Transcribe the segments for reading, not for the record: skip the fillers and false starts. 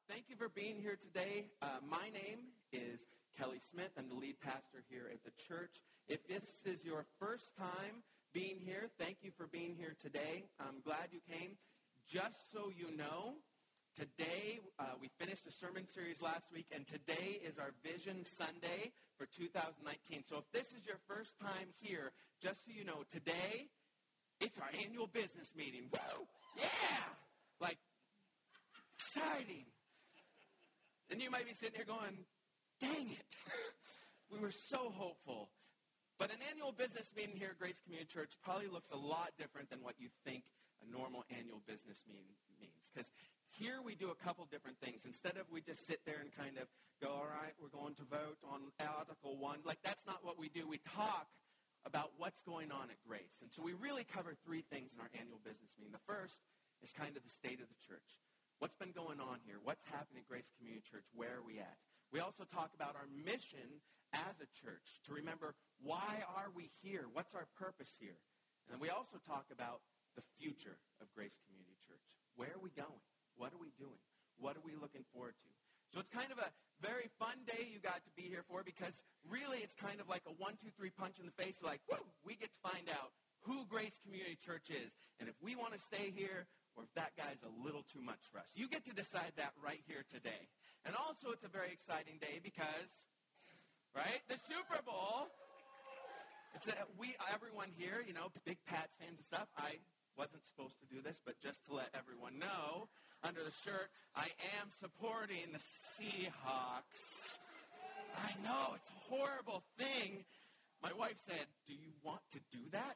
Thank you for being here today. My name is Kelly Smith. I'm the lead pastor here at the church. If this is your first time being here, thank you for being here today. I'm glad you came. Just so you know, today we finished a sermon series last week, and today is our Vision Sunday for 2019. So if this is your first time here, just so you know, today it's our annual business meeting. Whoa! Yeah! Like, exciting. And you might be sitting here going, dang it. We were so hopeful. But an annual business meeting here at Grace Community Church probably looks a lot different than what you think a normal annual business meeting means. Because here we do a couple different things. Instead of we just sit there and kind of go, all right, we're going to vote on Article 1. Like, that's not what we do. We talk about what's going on at Grace. And so we really cover three things in our annual business meeting. The first is kind of the state of the church. What's been going on here? What's happening at Grace Community Church? Where are we at? We also talk about our mission as a church to remember, why are we here? What's our purpose here? And then we also talk about the future of Grace Community Church. Where are we going? What are we doing? What are we looking forward to? So it's kind of a very fun day you got to be here for, because really it's kind of like a 1, 2, 3 punch in the face. Like, woo, we get to find out who Grace Community Church is. And if we want to stay here, or if that guy's a little too much for us. You get to decide that right here today. And also it's a very exciting day because, right, the Super Bowl. It's everyone here, you know, big Pats fans and stuff. I wasn't supposed to do this, but just to let everyone know, under the shirt, I am supporting the Seahawks. I know, it's a horrible thing. My wife said, do you want to do that?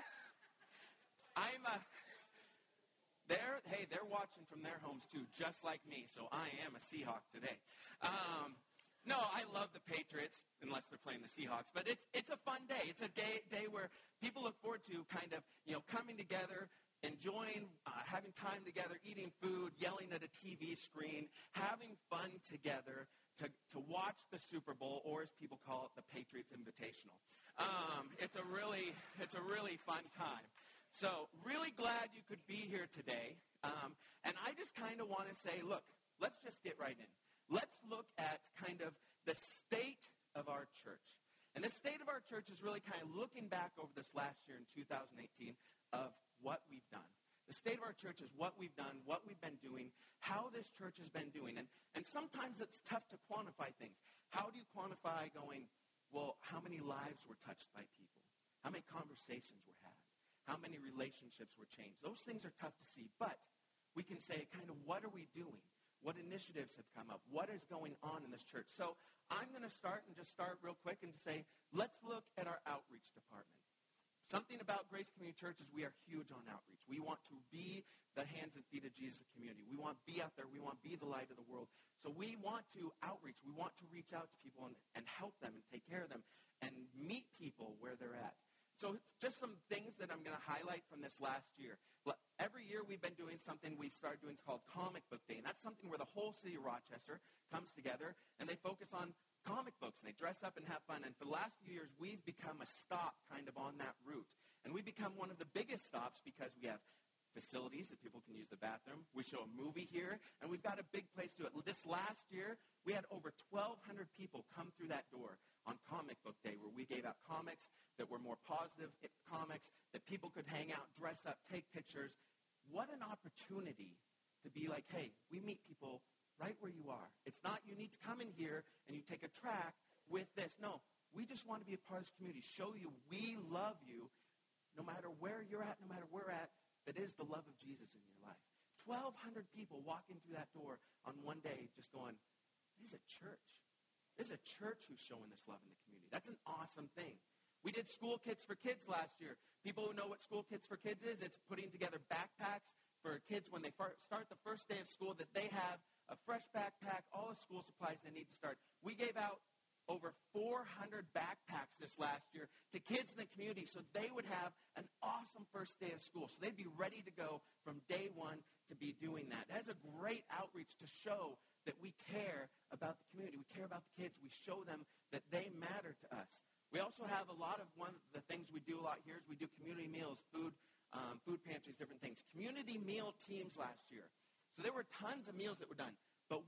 They're watching from their homes too, just like me, so I am a Seahawk today. No, I love the Patriots, unless they're playing the Seahawks, but it's a fun day. It's a day where people look forward to kind of, you know, coming together, enjoying, having time together, eating food, yelling at a TV screen, having fun together to watch the Super Bowl, or as people call it, the Patriots Invitational. It's a really fun time. So really glad you could be here today. And I just kind of want to say, look, let's just get right in. Let's look at kind of the state of our church. And the state of our church is really kind of looking back over this last year in 2018 of what we've done. The state of our church is what we've done, what we've been doing, how this church has been doing. And sometimes it's tough to quantify things. How do you quantify going, well, how many lives were touched by people? How many conversations were had? How many relationships were changed? Those things are tough to see, but we can say kind of what are we doing? What initiatives have come up? What is going on in this church? So I'm going to start real quick and say, let's look at our outreach department. Something about Grace Community Church is we are huge on outreach. We want to be the hands and feet of Jesus community. We want to be out there. We want to be the light of the world. So we want to outreach. We want to reach out to people and help them and take care of them and meet people where they're at. So it's just some things that I'm going to highlight from this last year. Every year we've been doing something we started doing called Comic Book Day. And that's something where the whole city of Rochester comes together and they focus on comic books and they dress up and have fun. And for the last few years, we've become a stop kind of on that route. And we've become one of the biggest stops because we have facilities that people can use the bathroom. We show a movie here, and we've got a big place to it. This last year, we had over 1,200 people come through that door on Comic Book Day, where we gave out comics that were more positive comics, that people could hang out, dress up, take pictures. What an opportunity to be like, hey, we meet people right where you are. It's not you need to come in here and you take a track with this. No, we just want to be a part of this community, show you we love you no matter where you're at, no matter where we're at. That is the love of Jesus in your life. 1,200 people walking through that door on one day just going, this is a church. This is a church who's showing this love in the community. That's an awesome thing. We did School Kits for Kids last year. People who know what School Kits for Kids is, it's putting together backpacks for kids when they start the first day of school, that they have a fresh backpack, all the school supplies they need to start. We gave out over 400 backpacks this last year to kids in the community so they would have an awesome first day of school. So they'd be ready to go from day one to be doing that. That's a great outreach to show that we care about the community. We care about the kids. We show them that they matter to us. We also have one of the things we do a lot here is we do community meals, food pantries, different things. Community meal teams last year. So there were tons of meals that were done. But we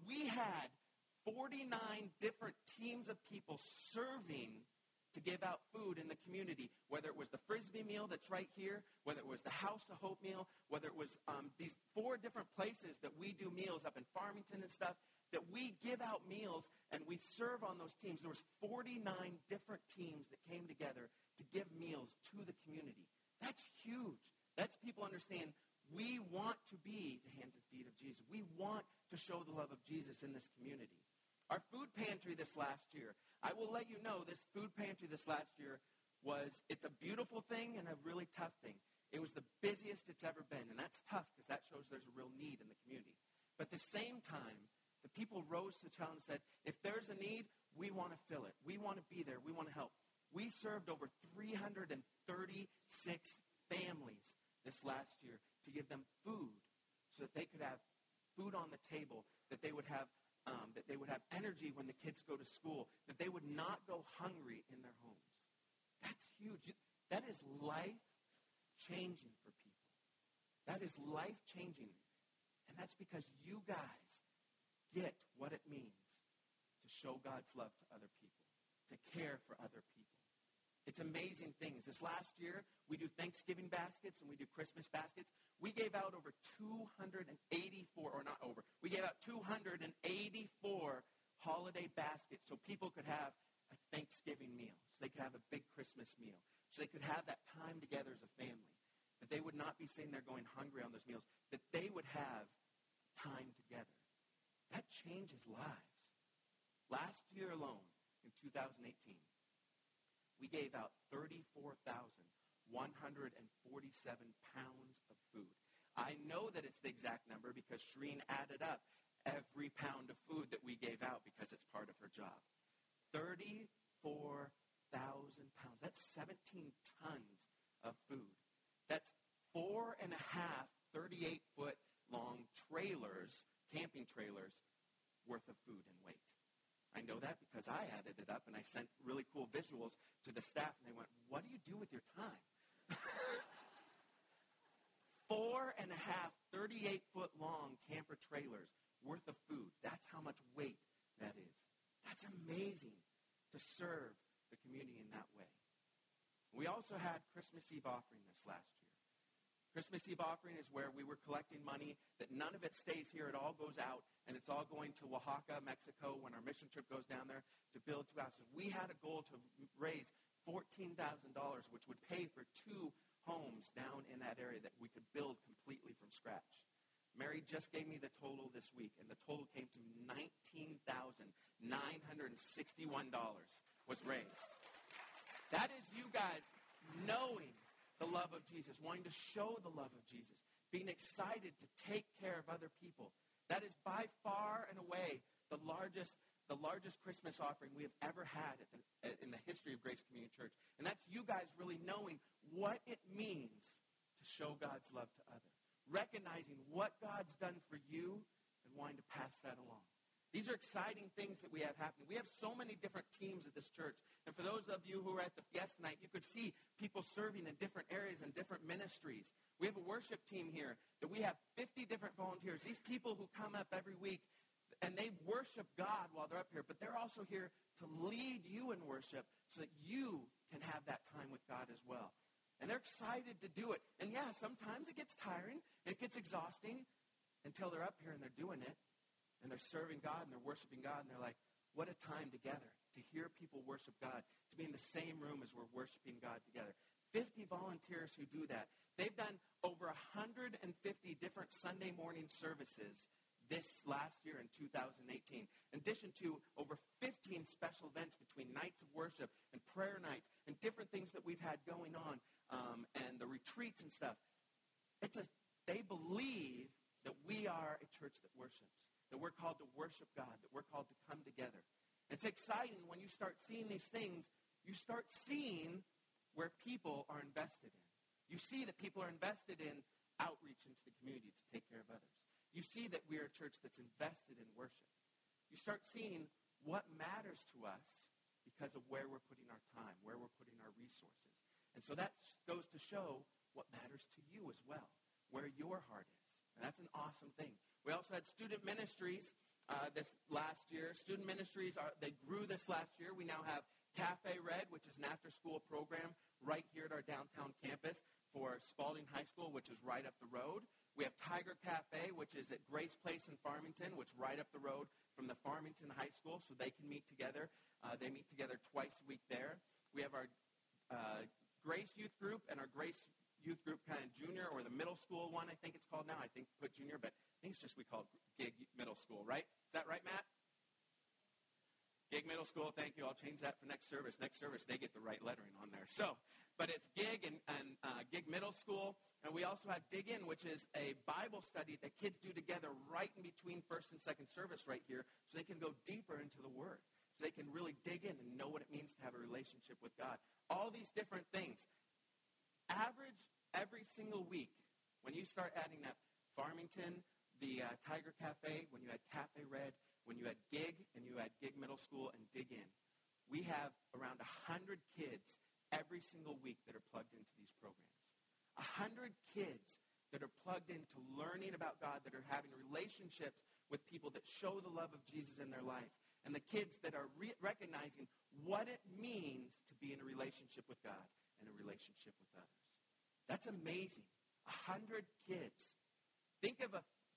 had 49 different teams of people serving to give out food in the community, whether it was the Frisbee meal that's right here, whether it was the House of Hope meal, whether it was these 4 different places that we do meals up in Farmington and stuff, that we give out meals and we serve on those teams. There was 49 different teams that came together to give meals to the community. That's huge. That's people understand we want to be the hands and feet of Jesus. We want to show the love of Jesus in this community. Our food pantry this last year, I will let you know, this food pantry this last year it's a beautiful thing and a really tough thing. It was the busiest it's ever been, and that's tough because that shows there's a real need in the community. But at the same time, the people rose to the challenge and said, if there's a need, we want to fill it. We want to be there. We want to help. We served over 336 families this last year to give them food so that they could have food on the table, that they would have energy when the kids go to school, that they would not go hungry in their homes. That's huge. That is life-changing for people. That is life-changing. And that's because you guys get what it means to show God's love to other people, to care for other people. It's amazing things. This last year, we do Thanksgiving baskets and we do Christmas baskets. We gave out over 284, we gave out 284 holiday baskets so people could have a Thanksgiving meal, so they could have a big Christmas meal, so they could have that time together as a family, that they would not be sitting there going hungry on those meals, that they would have time together. That changes lives. Last year alone, in 2018, we gave out 34,147 pounds of food. I know that it's the exact number because Shireen added up every pound of food that we gave out because it's part of her job. 34,000 pounds. That's 17 tons of food. That's 4.5 38-foot long trailers, camping trailers, worth of food and weight. I know that because I added it up and I sent really cool visuals to the staff and they went, what do you do with your time? 4.5 38-foot long camper trailers worth of food. That's how much weight that is. That's amazing to serve the community in that way. We also had Christmas Eve offering this last year. Christmas Eve offering is where we were collecting money that none of it stays here. It all goes out, and it's all going to Oaxaca, Mexico, when our mission trip goes down there to build 2 houses. We had a goal to raise $14,000, which would pay for 2 homes down in that area that we could build completely from scratch. Mary just gave me the total this week, and the total came to $19,961 was raised. That is you guys knowing the love of Jesus, wanting to show the love of Jesus, being excited to take care of other people. That is by far and away the largest Christmas offering we have ever had in the history of Grace Community Church. And that's you guys really knowing what it means to show God's love to others, recognizing what God's done for you and wanting to pass that along. These are exciting things that we have happening. We have so many different teams at this church. And for those of you who are at the Fiesta night, you could see people serving in different areas and different ministries. We have a worship team here that we have 50 different volunteers. These people who come up every week, and they worship God while they're up here, but they're also here to lead you in worship so that you can have that time with God as well. And they're excited to do it. And yeah, sometimes it gets tiring. It gets exhausting until they're up here and they're doing it. And they're serving God and they're worshiping God. And they're like, what a time together to hear people worship God, to be in the same room as we're worshiping God together. 50 volunteers who do that. They've done over 150 different Sunday morning services this last year in 2018. In addition to over 15 special events between nights of worship and prayer nights and different things that we've had going on and the retreats and stuff. They believe that we are a church that worships, that we're called to worship God, that we're called to come together. It's exciting when you start seeing these things. You start seeing where people are invested in. You see that people are invested in outreach into the community to take care of others. You see that we are a church that's invested in worship. You start seeing what matters to us because of where we're putting our time, where we're putting our resources. And so that goes to show what matters to you as well, where your heart is. And that's an awesome thing. We also had student ministries this last year. Student ministries, they grew this last year. We now have Cafe Red, which is an after-school program right here at our downtown campus for Spalding High School, which is right up the road. We have Tiger Cafe, which is at Grace Place in Farmington, which is right up the road from the Farmington High School, so they can meet together. They meet together twice a week there. We have our Grace Youth Group and our Grace Youth Group kind of junior, or the middle school one, I think it's called now. I think put junior, but I think it's just we call it Gig Middle School, right? Is that right, Matt? Gig Middle School, thank you. I'll change that for next service. Next service, they get the right lettering on there. So, but it's Gig and Gig Middle School. And we also have Dig In, which is a Bible study that kids do together right in between first and second service right here, so they can go deeper into the Word, so they can really dig in and know what it means to have a relationship with God. All these different things. Average every single week, when you start adding up Farmington, the Tiger Cafe, when you had Cafe Red, when you had Gig, and you had Gig Middle School and Dig In, we have around 100 kids every single week that are plugged into these programs. 100 kids that are plugged into learning about God, that are having relationships with people that show the love of Jesus in their life, and the kids that are recognizing what it means to be in a relationship with God and a relationship with others. That's amazing. 100 kids. Think of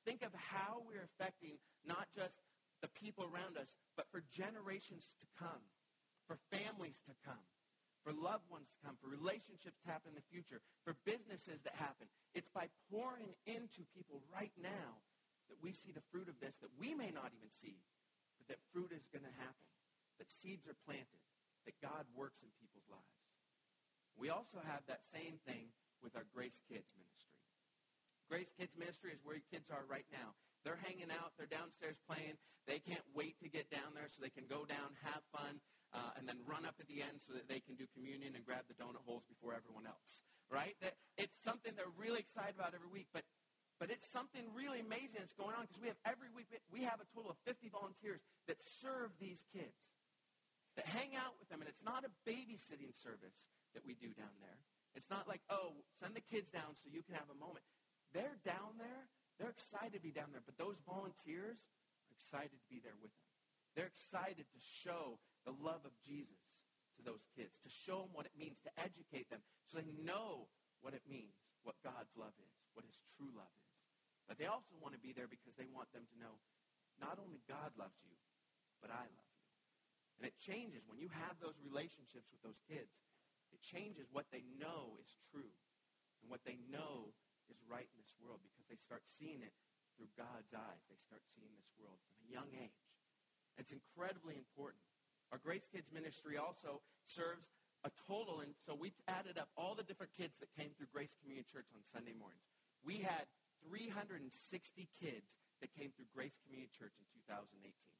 how we're affecting not just the people around us, but for generations to come, for families to come, for loved ones to come, for relationships to happen in the future, for businesses that happen. It's by pouring into people right now that we see the fruit of this that we may not even see, but that fruit is going to happen, that seeds are planted, that God works in people's lives. We also have that same thing with our Grace Kids ministry. Grace Kids ministry is where your kids are right now. They're hanging out. They're downstairs playing. They can't wait to get down there so they can go down, have fun, and then run up at the end so that they can do communion and grab the donut holes before everyone else, right? It's something they're really excited about every week, but it's something really amazing that's going on because we have every week, we have a total of 50 volunteers that serve these kids, that hang out with them, and it's not a babysitting service that we do down there. It's not like, oh, send the kids down so you can have a moment. They're down there. They're excited to be down there, but those volunteers are excited to be there with them. They're excited to show the love of Jesus to those kids, to show them what it means, to educate them so they know what it means, what God's love is, what his true love is. But they also want to be there because they want them to know not only God loves you, but I love you. And it changes when you have those relationships with those kids. It changes what they know is true and what they know is right in this world because they start seeing it through God's eyes. They start seeing this world from a young age. It's incredibly important. Our Grace Kids ministry also serves a total, and so we added up all the different kids that came through Grace Community Church on Sunday mornings. We had 360 kids that came through Grace Community Church in 2018.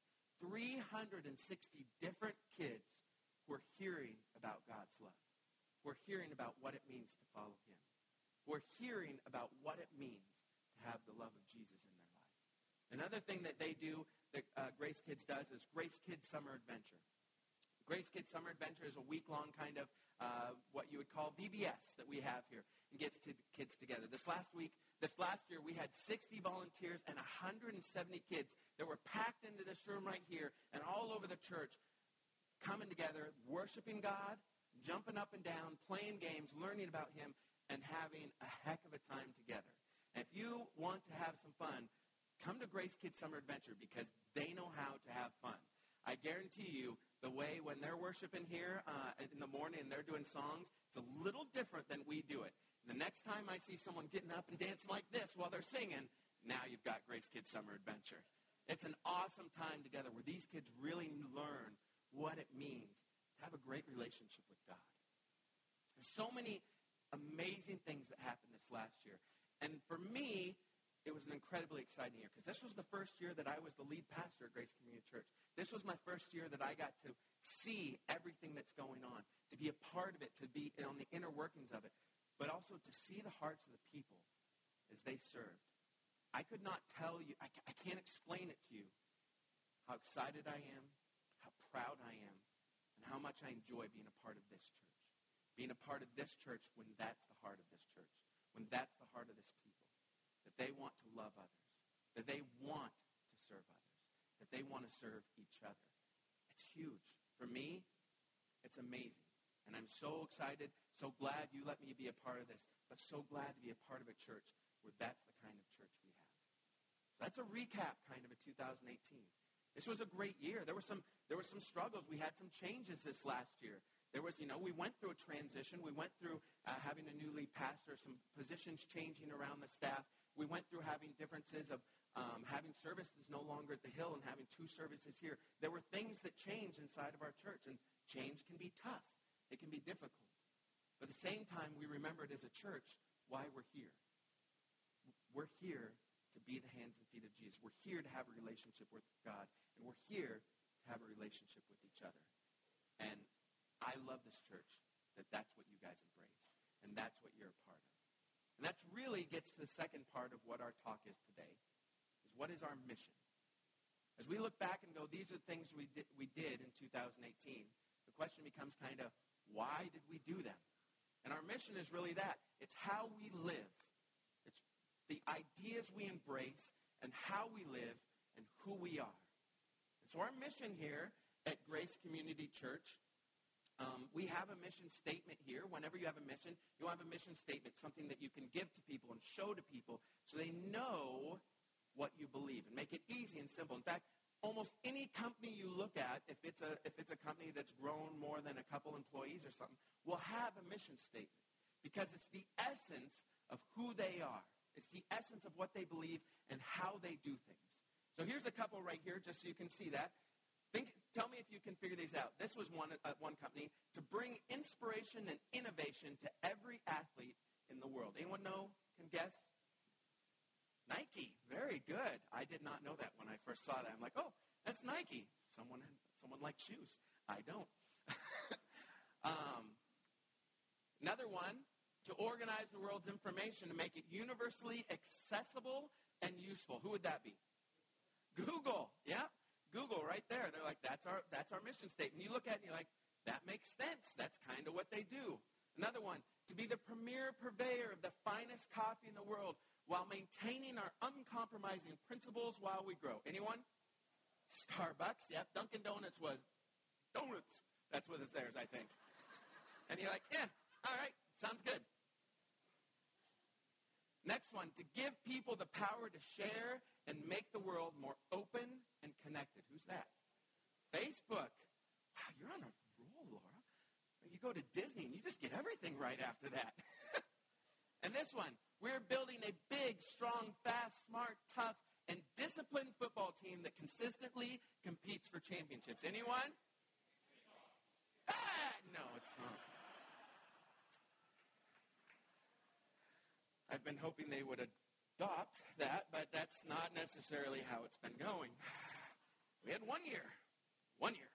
360 different kids who are hearing about God's love. Who are hearing about what it means to follow him. We're hearing about what it means to have the love of Jesus in their life. Another thing that they do, that Grace Kids does, is Grace Kids Summer Adventure. Grace Kids Summer Adventure is a week-long kind of what you would call VBS that we have here and gets kids together. This last year, we had 60 volunteers and 170 kids that were packed into this room right here and all over the church coming together, worshiping God, jumping up and down, playing games, learning about him, and having a heck of a time together. And if you want to have some fun, come to Grace Kids Summer Adventure because they know how to have fun. I guarantee you the way when they're worshiping here in the morning and they're doing songs, it's a little different than we do it. And the next time I see someone getting up and dancing like this while they're singing, now you've got Grace Kids Summer Adventure. It's an awesome time together where these kids really learn what it means to have a great relationship with God. There's so many amazing things that happened this last year. And for me, it was an incredibly exciting year because this was the first year that I was the lead pastor at Grace Community Church. This was my first year that I got to see everything that's going on, to be a part of it, to be on the inner workings of it, but also to see the hearts of the people as they served. I could not tell you, I can't explain it to you how excited I am, how proud I am, and how much I enjoy being a part of this church. Being a part of this church when that's the heart of this church, when that's the heart of this people, that they want to love others, that they want to serve others, want to serve each other. It's huge. For me, it's amazing. And I'm so excited, so glad you let me be a part of this, but so glad to be a part of a church where that's the kind of church we have. So that's a recap kind of 2018. This was a great year. There were some struggles. We had some changes this last year. There was, we went through a transition. We went through having a new lead pastor, some positions changing around the staff. We went through having differences of having services no longer at the Hill and having 2 services here. There were things that changed inside of our church, and change can be tough. It can be difficult. But at the same time, we remembered as a church why we're here. We're here to be the hands and feet of Jesus. We're here to have a relationship with God, and we're here to have a relationship with each other. And I love this church, that's what you guys embrace, and that's what you're a part of. And that really gets to the second part of what our talk is today, is what is our mission? As we look back and go, these are things we did in 2018, the question becomes kind of, why did we do them? And our mission is really that. It's how we live. It's the ideas we embrace and how we live and who we are. And so our mission here at Grace Community Church, we have a mission statement here. Whenever you have a mission, you'll have a mission statement, something that you can give to people and show to people so they know what you believe and make it easy and simple. In fact, almost any company you look at, if it's a company that's grown more than a couple employees or something, will have a mission statement because it's the essence of who they are. It's the essence of what they believe and how they do things. So here's a couple right here just so you can see that. Tell me if you can figure these out. This was one company, to bring inspiration and innovation to every athlete in the world. Anyone know, can guess? Nike. Very good. I did not know that when I first saw that. I'm like, oh, that's Nike. Someone likes shoes. I don't. Another one, to organize the world's information to make it universally accessible and useful. Who would that be? Google. Yeah. Google right there. They're like, that's our mission statement. You look at it and you're like, that makes sense. That's kind of what they do. Another one, to be the premier purveyor of the finest coffee in the world while maintaining our uncompromising principles while we grow. Anyone? Starbucks. Yep. Dunkin' Donuts was donuts. That's what it's theirs, I think. And you're like, yeah, all right, sounds good. Next one, to give people the power to share and make the world more open and connected. Who's that? Facebook. Wow, you're on a roll, Laura. You go to Disney and you just get everything right after that. And this one, we're building a big, strong, fast, smart, tough, and disciplined football team that consistently competes for championships. Anyone? No, it's not. I've been hoping they would adopt that, but that's not necessarily how it's been going. We had 1 year. 1 year.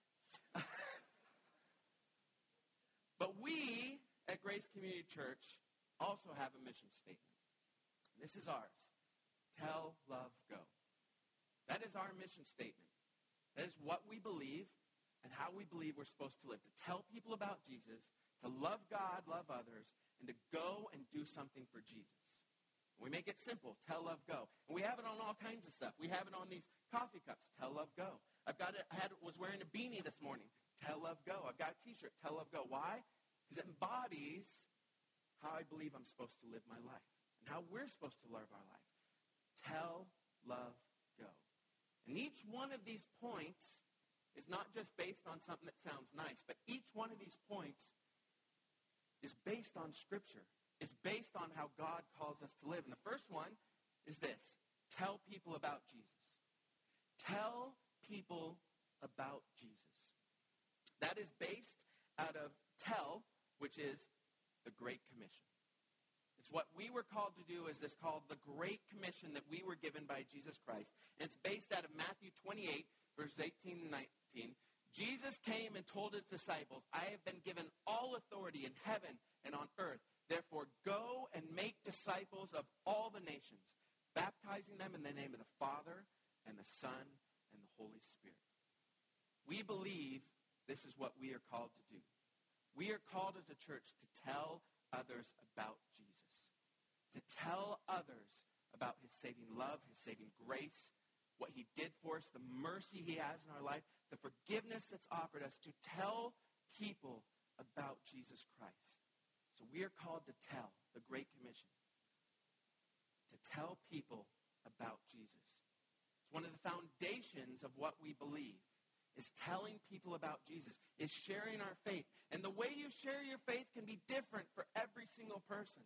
But we at Grace Community Church also have a mission statement. This is ours. Tell, love, go. That is our mission statement. That is what we believe and how we believe we're supposed to live. To tell people about Jesus, to love God, love others, and to go and do something for Jesus. We make it simple. Tell, love, go. And we have it on all kinds of stuff. We have it on these coffee cups. Tell, love, go. Was wearing a beanie this morning. Tell, love, go. I've got a T-shirt. Tell, love, go. Why? Because it embodies how I believe I'm supposed to live my life and how we're supposed to live our life. Tell, love, go. And each one of these points is not just based on something that sounds nice, but each one of these points is based on Scripture. It's based on how God calls us to live. And the first one is this: tell people about Jesus. Tell people about Jesus. That is based out of tell, which is the Great Commission. It's what we were called to do, is this called the Great Commission that we were given by Jesus Christ. And it's based out of Matthew 28, verses 18 and 19. Jesus came and told his disciples, I have been given all authority in heaven and on earth. Therefore, go and make disciples of all the nations, baptizing them in the name of the Father and the Son and the Holy Spirit. We believe this is what we are called to do. We are called as a church to tell others about Jesus, to tell others about his saving love, his saving grace, what he did for us, the mercy he has in our life, the forgiveness that's offered us, to tell people about Jesus Christ. So we are called to tell, the Great Commission, to tell people about Jesus. It's one of the foundations of what we believe, is telling people about Jesus, is sharing our faith. And the way you share your faith can be different for every single person.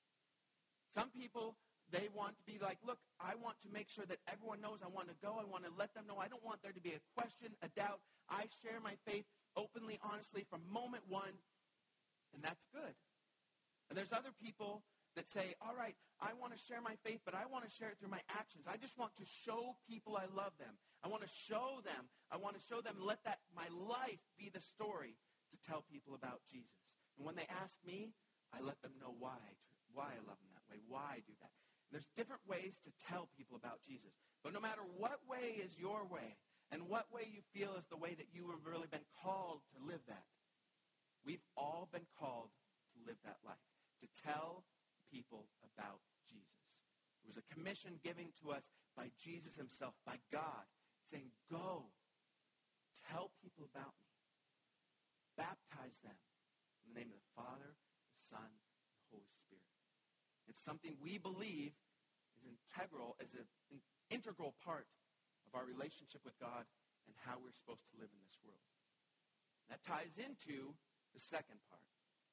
Some people, they want to be like, look, I want to make sure that everyone knows I want to go. I want to let them know. I don't want there to be a question, a doubt. I share my faith openly, honestly, from moment one, and that's good. And there's other people that say, all right, I want to share my faith, but I want to share it through my actions. I just want to show people I love them. I want to show them. I want to show them, let that my life be the story to tell people about Jesus. And when they ask me, I let them know why I love them that way, why I do that. And there's different ways to tell people about Jesus. But no matter what way is your way, and what way you feel is the way that you have really been called to live that, we've all been called to live that life, to tell people about Jesus. It was a commission given to us by Jesus himself, by God, saying, go, tell people about me. Baptize them in the name of the Father, the Son, and the Holy Spirit. It's something we believe is an integral part of our relationship with God and how we're supposed to live in this world. That ties into the second part.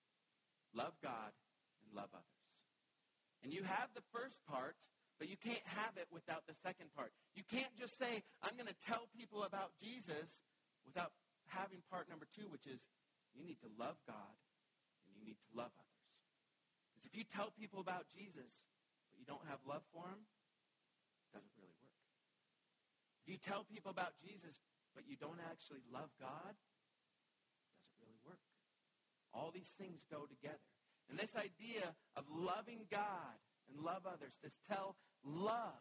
Love God and love others. And you have the first part, but you can't have it without the second part. You can't just say, I'm going to tell people about Jesus without having part number two, which is you need to love God and you need to love others. Because if you tell people about Jesus, but you don't have love for them, it doesn't really work. If you tell people about Jesus, but you don't actually love God, it doesn't really work. All these things go together. And this idea of loving God and love others, this tell love,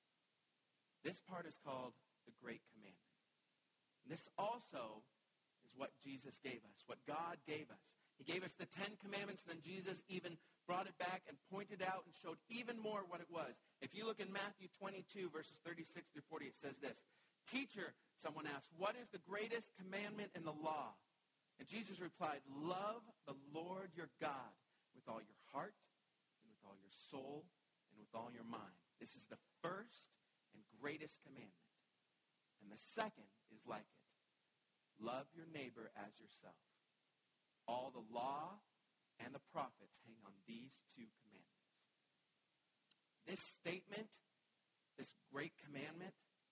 this part is called the Great Commandment. And this also is what Jesus gave us, what God gave us. He gave us the 10 Commandments, and then Jesus even brought it back and pointed out and showed even more what it was. If you look in Matthew 22, verses 36 through 40, it says this, Teacher, someone asked, what is the greatest commandment in the law? And Jesus replied, love the Lord your God with all your heart and with all your soul and with all your mind. This is the first and greatest commandment. And the second is like it. Love your neighbor as yourself. All the law and the prophets hang on these two commandments. This statement, this great commandment,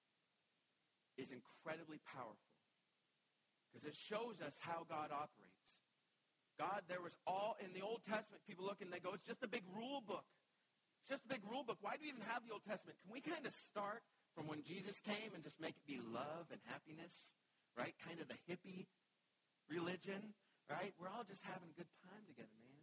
is incredibly powerful because it shows us how God operates. God, there was all, in the Old Testament, people look and they go, it's just a big rule book. It's just a big rule book. Why do we even have the Old Testament? Can we kind of start from when Jesus came and just make it be love and happiness, right? Kind of the hippie religion, right? We're all just having a good time together, man.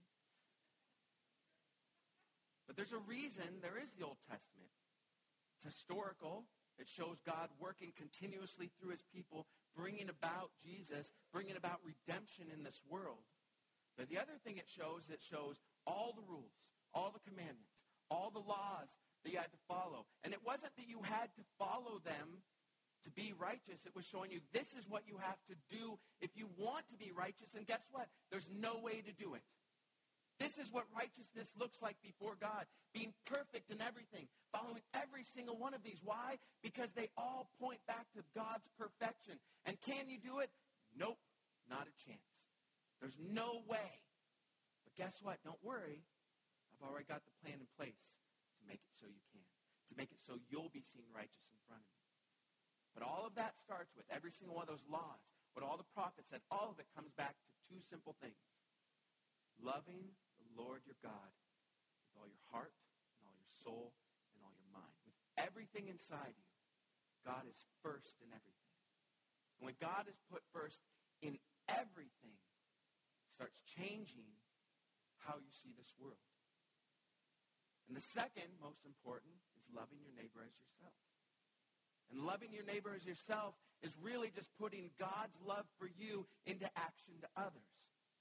But there's a reason there is the Old Testament. It's historical. It shows God working continuously through his people, bringing about Jesus, bringing about redemption in this world. But the other thing it shows all the rules, all the commandments, all the laws that you had to follow. And it wasn't that you had to follow them to be righteous. It was showing you this is what you have to do if you want to be righteous. And guess what? There's no way to do it. This is what righteousness looks like before God. Being perfect in everything. Following every single one of these. Why? Because they all point back to God's perfection. And can you do it? Nope. Not a chance. There's no way. But guess what? Don't worry. I've already got the plan in place to make it so you can. To make it so you'll be seen righteous in front of me. But all of that starts with every single one of those laws. What all the prophets said, all of it comes back to two simple things. Loving the Lord your God with all your heart and all your soul and all your mind. With everything inside you, God is first in everything. And when God is put first in everything, it starts changing how you see this world. And the second, most important, is loving your neighbor as yourself. And loving your neighbor as yourself is really just putting God's love for you into action to others.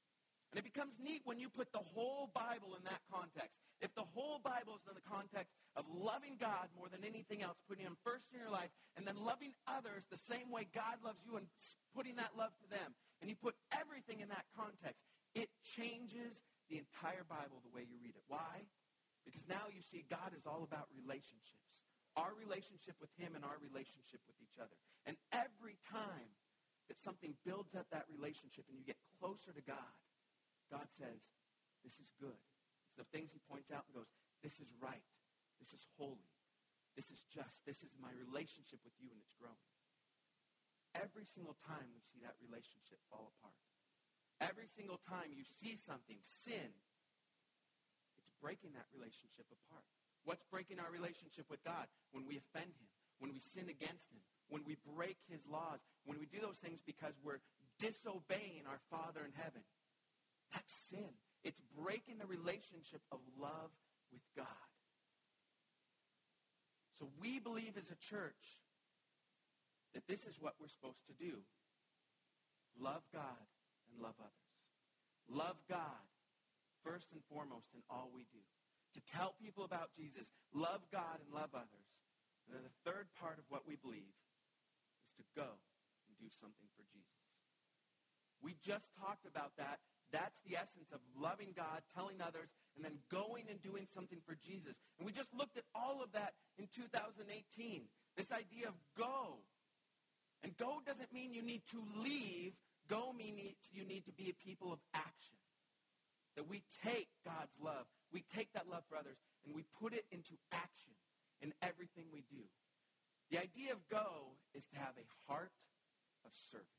And it becomes neat when you put the whole Bible in that context. If the whole Bible is in the context of loving God more than anything else, putting him first in your life, and then loving others the same way God loves you and putting that love to them, and you put everything in that context, it changes the entire Bible the way you read it. Why? Because now you see God is all about relationships. Our relationship with him and our relationship with each other. And every time that something builds up that relationship and you get closer to God, God says, this is good. It's the things he points out and goes, this is right. This is holy. This is just. This is my relationship with you, and it's growing. Every single time we see that relationship fall apart. Every single time you see something, sin, it's breaking that relationship apart. What's breaking our relationship with God? When we offend him, when we sin against him, when we break his laws, when we do those things because we're disobeying our Father in heaven. That's sin. It's breaking the relationship of love with God. So we believe as a church that this is what we're supposed to do. Love God and love others. Love God first and foremost in all we do. To tell people about Jesus, love God and love others. And then the third part of what we believe is to go and do something for Jesus. We just talked about that. That's the essence of loving God, telling others, and then going and doing something for Jesus. And we just looked at all of that in 2018. This idea of go. And go doesn't mean you need to leave. Go means you need to be a people of action. That we take God's love, we take that love for others, and we put it into action in everything we do. The idea of go is to have a heart of service.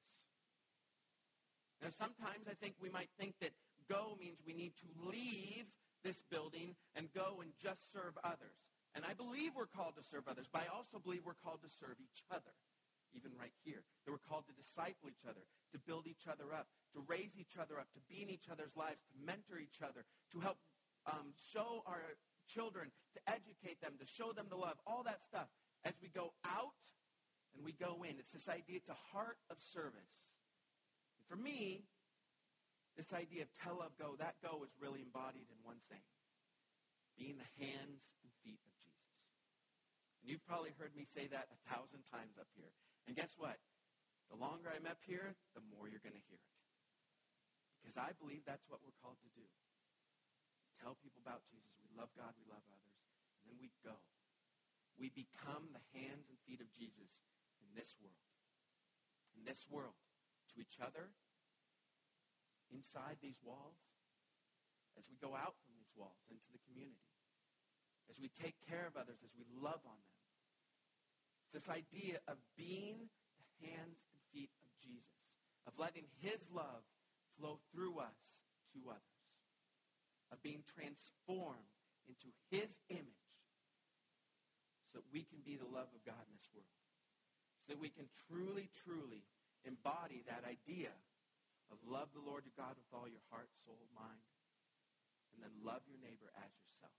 Now, sometimes I think we might think that go means we need to leave this building and go and just serve others. And I believe we're called to serve others, but I also believe we're called to serve each other, even right here. That we're called to disciple each other, to build each other up, to raise each other up, to be in each other's lives, to mentor each other, to help show our children, to educate them, to show them the love, all that stuff. As we go out and we go in, it's this idea, it's a heart of service. For me, this idea of tell, love, go, that go is really embodied in one saying. Being the hands and feet of Jesus. And you've probably heard me say that 1,000 times up here. And guess what? The longer I'm up here, the more you're going to hear it. Because I believe that's what we're called to do. Tell people about Jesus. We love God, we love others. And then we go. We become the hands and feet of Jesus in this world. In this world. To each other, inside these walls, as we go out from these walls into the community, as we take care of others, as we love on them. It's this idea of being the hands and feet of Jesus, of letting his love flow through us to others, of being transformed into his image so that we can be the love of God in this world, so that we can truly, truly embody that idea of love the Lord your God with all your heart, soul, mind, and then love your neighbor as yourself.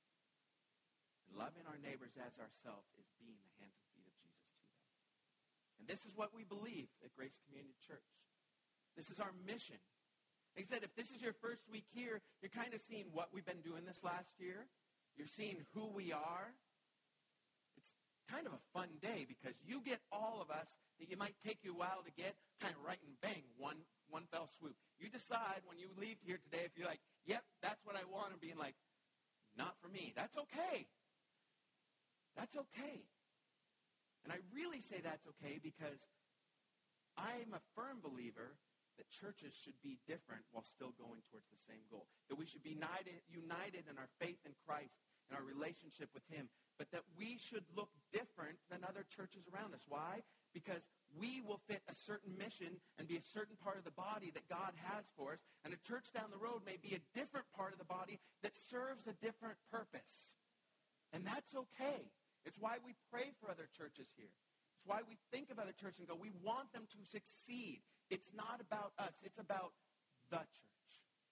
And loving our neighbors as ourselves is being the hands and feet of Jesus to them. And this is what we believe at Grace Community Church. This is our mission. Like I said, if this is your first week here, you're kind of seeing what we've been doing this last year. You're seeing who we are. It's kind of a fun day because you get all of us that you might take you a while to get, kind of right and bang, one fell swoop. You decide when you leave here today if you're like, yep, that's what I want, and being like, not for me. That's okay. That's okay. And I really say that's okay because I'm a firm believer that churches should be different while still going towards the same goal. That we should be united in our faith in Christ and our relationship with him, but that we should look different than other churches around us. Why? Because we will fit a certain mission and be a certain part of the body that God has for us, and a church down the road may be a different part of the body that serves a different purpose. And that's okay. It's why we pray for other churches here. It's why we think of other churches and go, we want them to succeed. It's not about us. It's about the church.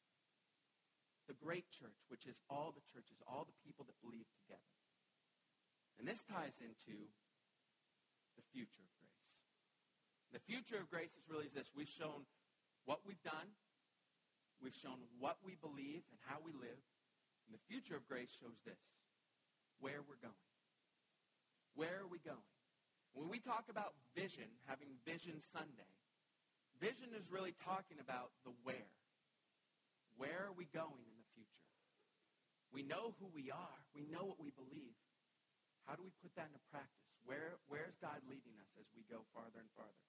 The great church, which is all the churches, all the people that believe together. And this ties into the future of grace. The future of grace is really this. We've shown what we've done. We've shown what we believe and how we live. And the future of Grace shows this, where we're going. Where are we going? When we talk about vision, having Vision Sunday, vision is really talking about the where. Where are we going in the future? We know who we are. We know what we believe. How do we put that into practice? Where's God leading us as we go farther and farther?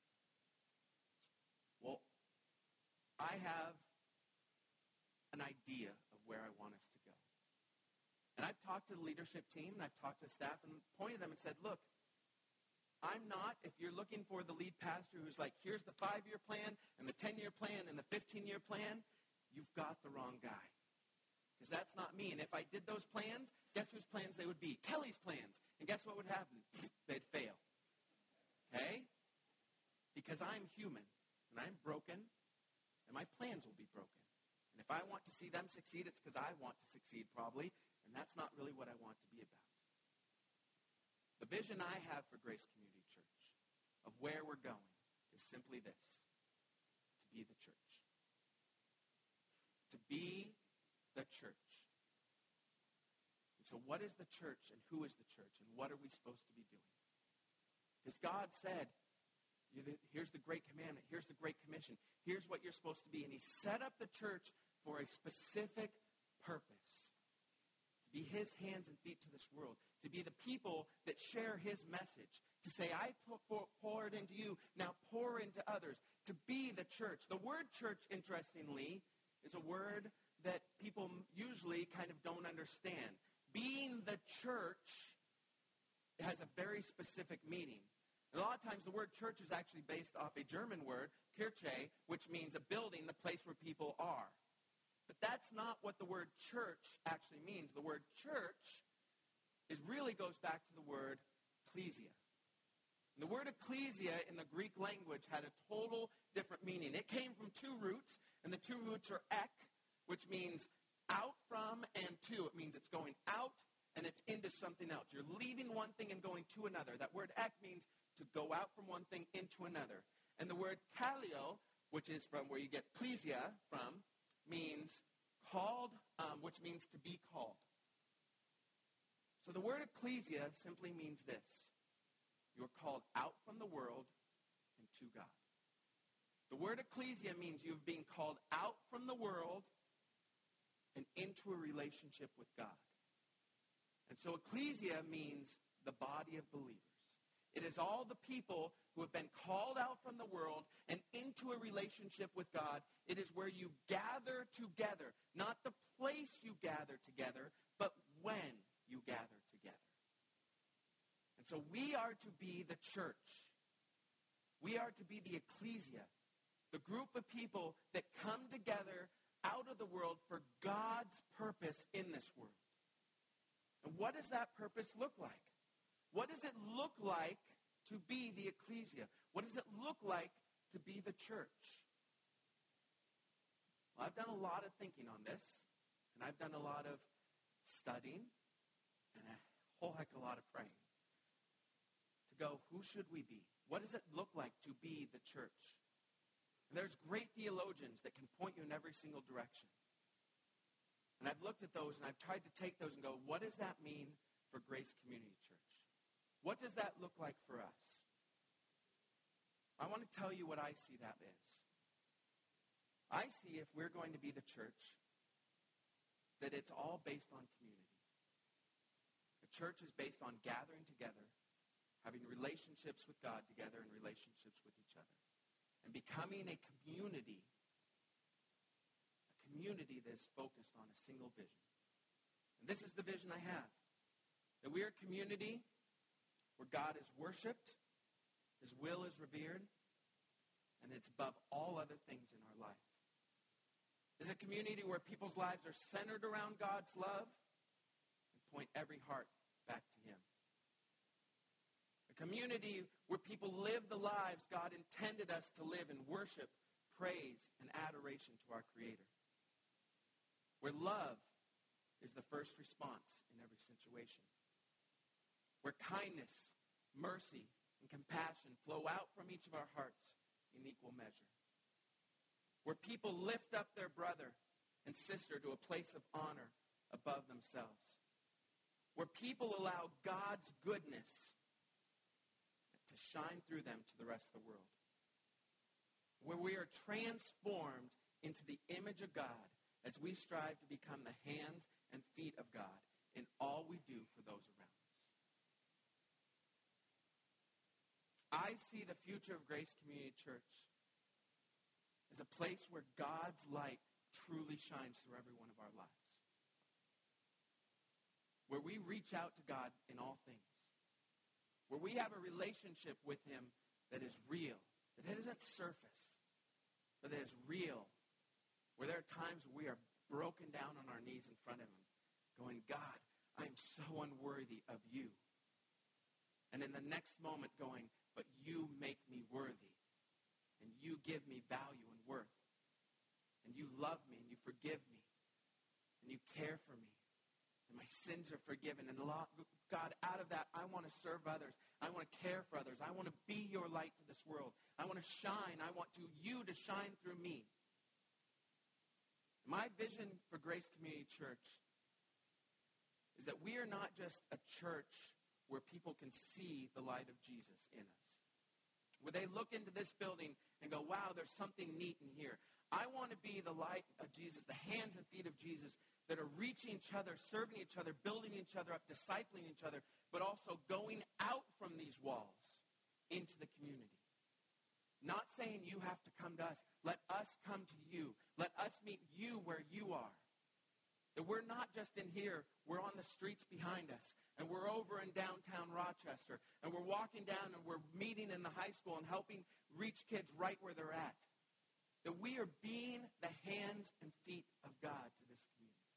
Well, I have an idea of where I want us to go. And I've talked to the leadership team, and I've talked to staff, and pointed them and said, look, I'm not, if you're looking for the lead pastor who's like, here's the 5-year plan, and the 10-year plan, and the 15-year plan, you've got the wrong guy. Because that's not me. And if I did those plans, guess whose plans they would be? Kelly's plans. And guess what would happen? They'd fail. Okay? Because I'm human, and I'm broken, and my plans will be broken. And if I want to see them succeed, it's because I want to succeed probably, and that's not really what I want to be about. The vision I have for Grace Community Church of where we're going is simply this, to be the church. To be the church. And so what is the church and who is the church and what are we supposed to be doing? Because God said, here's the great commandment, here's the great commission, here's what you're supposed to be. And he set up the church for a specific purpose. To be his hands and feet to this world. To be the people that share his message. To say, I poured into you, now pour into others. To be the church. The word church, interestingly, is a word that people usually kind of don't understand. Being the church has a very specific meaning. And a lot of times the word church is actually based off a German word, Kirche, which means a building, the place where people are. But that's not what the word church actually means. The word church really goes back to the word ecclesia. And the word ecclesia in the Greek language had a total different meaning. It came from two roots, and the two roots are ek, which means out from, and to. It means it's going out and it's into something else. You're leaving one thing and going to another. That word ek means to go out from one thing into another. And the word kaleo, which is from where you get ecclesia from, means called, which means to be called. So the word ecclesia simply means this. You're called out from the world and to God. The word ecclesia means you've been called out from the world and into a relationship with God. And so ecclesia means the body of believers. It is all the people who have been called out from the world and into a relationship with God. It is where you gather together, not the place you gather together, but when you gather together. And so we are to be the church. We are to be the ecclesia, the group of people that come together out of the world for God's purpose in this world. And what does that purpose look like? What does it look like to be the ecclesia? What does it look like to be the church? Well, I've done a lot of thinking on this, and I've done a lot of studying, and a whole heck of a lot of praying. To go, who should we be? What does it look like to be the church? And there's great theologians that can point you in every single direction. And I've looked at those, and I've tried to take those and go, what does that mean for Grace Community Church? What does that look like for us? I want to tell you what I see that is. I see if we're going to be the church, that it's all based on community. The church is based on gathering together, having relationships with God together and relationships with each other, and becoming a community that is focused on a single vision. And this is the vision I have, that we are a community where God is worshipped, his will is revered, and it's above all other things in our life. It's a community where people's lives are centered around God's love and point every heart back to him. A community where people live the lives God intended us to live in worship, praise, and adoration to our Creator. Where love is the first response in every situation. Where kindness, mercy, and compassion flow out from each of our hearts in equal measure. where people lift up their brother and sister to a place of honor above themselves, where people allow God's goodness to shine through them to the rest of the world, where we are transformed into the image of God as we strive to become the hands and feet of God in all we do for those around us. I see the future of Grace Community Church as a place where God's light truly shines through every one of our lives, where we reach out to God in all things, where we have a relationship with him that is real, that isn't surface, but that is real, where there are times where we are broken down on our knees in front of him, going, God, I'm so unworthy of you. And in the next moment going, but you make me worthy, and you give me value and worth, and you love me, and you forgive me, and you care for me, and my sins are forgiven. And God, out of that, I want to serve others. I want to care for others. I want to be your light to this world. I want to shine. I want you to shine through me. My vision for Grace Community Church is that we are not just a church where people can see the light of Jesus in us, where they look into this building and go, wow, there's something neat in here. I want to be the light of Jesus, the hands and feet of Jesus that are reaching each other, serving each other, building each other up, discipling each other, but also going out from these walls into the community. Not saying you have to come to us. Let us come to you. Let us meet you where you are. That we're not just in here, we're on the streets behind us, and we're over in downtown Rochester, and we're walking down and we're meeting in the high school and helping reach kids right where they're at. That we are being the hands and feet of God to this community.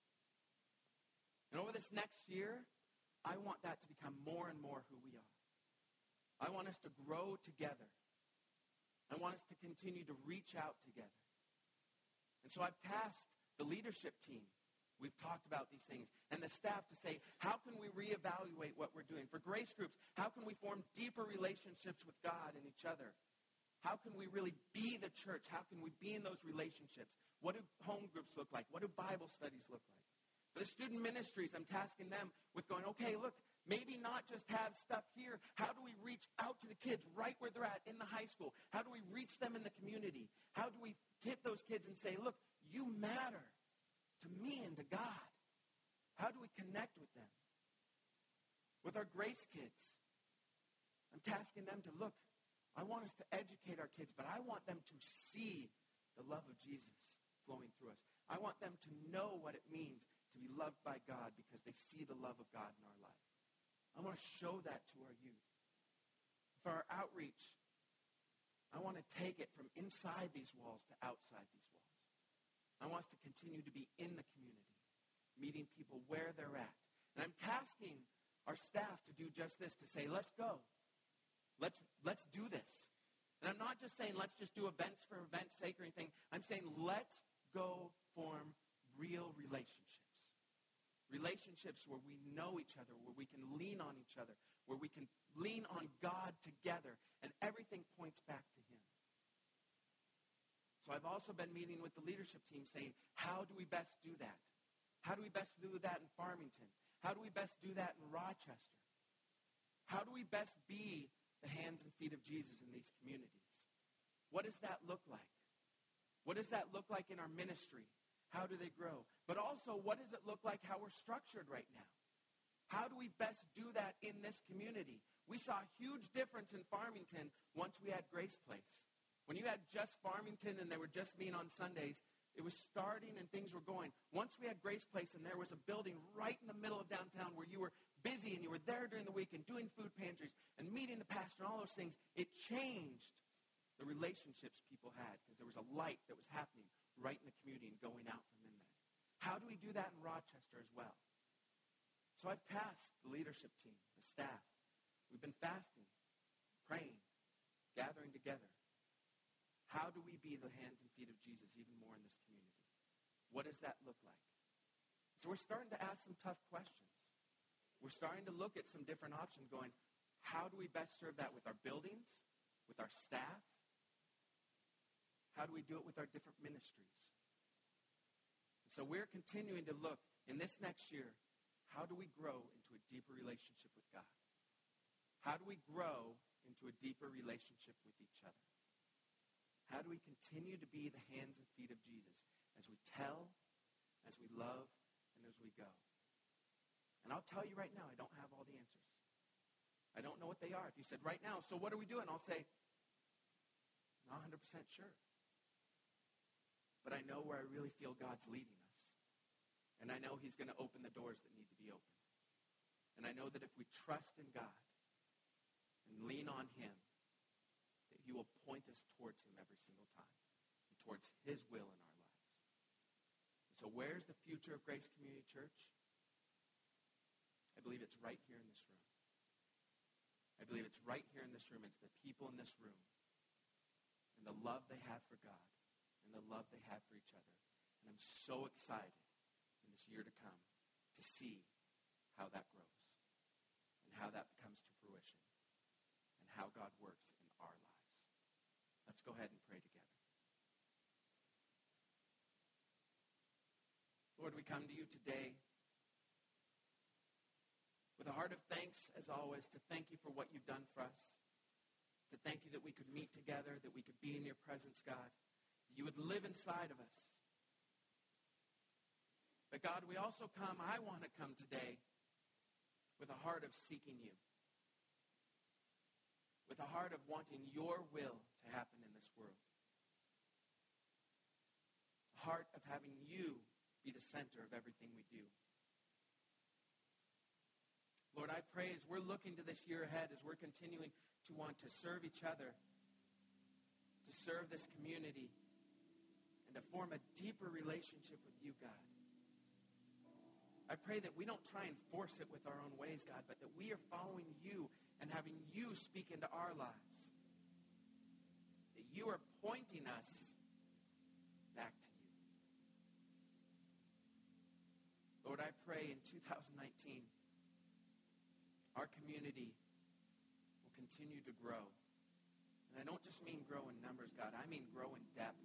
And over this next year, I want that to become more and more who we are. I want us to grow together. I want us to continue to reach out together. And so I've tasked the leadership team. We've talked about these things. And the staff to say, how can we reevaluate what we're doing? For grace groups, how can we form deeper relationships with God and each other? How can we really be the church? How can we be in those relationships? What do home groups look like? What do Bible studies look like? For the student ministries, I'm tasking them with going, okay, look, maybe not just have stuff here. How do we reach out to the kids right where they're at in the high school? How do we reach them in the community? How do we hit those kids and say, look, you matter to me and to God? How do we connect with them? With our grace kids, I'm tasking them to look, I want us to educate our kids, but I want them to see the love of Jesus flowing through us. I want them to know what it means to be loved by God because they see the love of God in our life. I want to show that to our youth. For our outreach, I want to take it from inside these walls to outside these walls. I want us to continue to be in the community, meeting people where they're at. And I'm tasking our staff to do just this, to say, let's go. Let's do this. And I'm not just saying let's just do events for events' sake or anything. I'm saying let's go form real relationships. Relationships where we know each other, where we can lean on each other, where we can lean on God together, and everything points back to him. So I've also been meeting with the leadership team saying, how do we best do that? How do we best do that in Farmington? How do we best do that in Rochester? How do we best be the hands and feet of Jesus in these communities? What does that look like? What does that look like in our ministry? How do they grow? But also, what does it look like how we're structured right now? How do we best do that in this community? We saw a huge difference in Farmington once we had Grace Place. When you had just Farmington and they were just meeting on Sundays, it was starting and things were going. Once we had Grace Place and there was a building right in the middle of downtown where you were busy and you were there during the week and doing food pantries and meeting the pastor and all those things, it changed the relationships people had because there was a light that was happening right in the community and going out from in there. How do we do that in Rochester as well? So I've tasked the leadership team, the staff. We've been fasting, praying, gathering together. How do we be the hands and feet of Jesus even more in this community? What does that look like? So we're starting to ask some tough questions. We're starting to look at some different options going, how do we best serve that with our buildings, with our staff? How How do we do it with our different ministries? And so we're continuing to look in this next year, how do we grow into a deeper relationship with God? How do we grow into a deeper relationship with each other? How do we continue to be the hands and feet of Jesus as we tell, as we love, and as we go? And I'll tell you right now, I don't have all the answers. I don't know what they are. If you said right now, so what are we doing? I'll say, not 100% sure. But I know where I really feel God's leading us. And I know he's going to open the doors that need to be opened. And I know that if we trust in God and lean on him, that he will point us towards him every single time and towards his will in our lives. So where's the future of Grace Community Church? I believe it's right here in this room. I believe it's right here in this room. It's the people in this room and the love they have for God and the love they have for each other. And I'm so excited in this year to come to see how that grows and how that comes to fruition and how God works in our lives. Let's go ahead and pray together. Lord, we come to you today with a heart of thanks, as always, to thank you for what you've done for us, to thank you that we could meet together, that we could be in your presence, God, that you would live inside of us. But God, we also come, I want to come today with a heart of seeking you, with a heart of wanting your will to happen in this world, a heart of having you be the center of everything we do. Lord, I pray as we're looking to this year ahead, as we're continuing to want to serve each other, to serve this community, and to form a deeper relationship with you, God. I pray that we don't try and force it with our own ways, God, but that we are following you and having you speak into our lives. That you are pointing us back to you. Lord, I pray in 2019, our community will continue to grow. And I don't just mean grow in numbers, God. I mean grow in depth.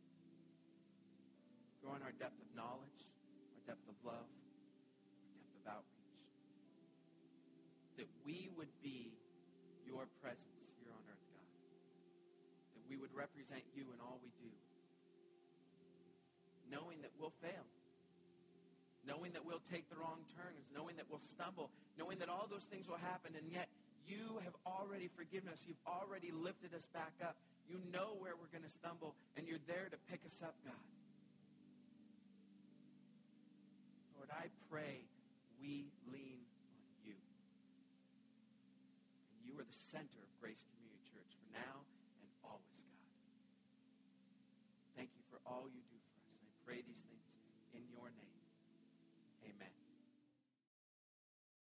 Grow in our depth of knowledge, our depth of love, our depth of outreach. That we would be your presence here on earth, God. That we would represent you in all we do. Knowing that we'll fail. Knowing that we'll take the wrong turns, knowing that we'll stumble, knowing that all those things will happen, and yet you have already forgiven us. You've already lifted us back up. You know where we're going to stumble, and you're there to pick us up, God. Lord, I pray we lean on you. And you are the center of Grace Community Church for now and always, God. Thank you for all you do for us. And I pray these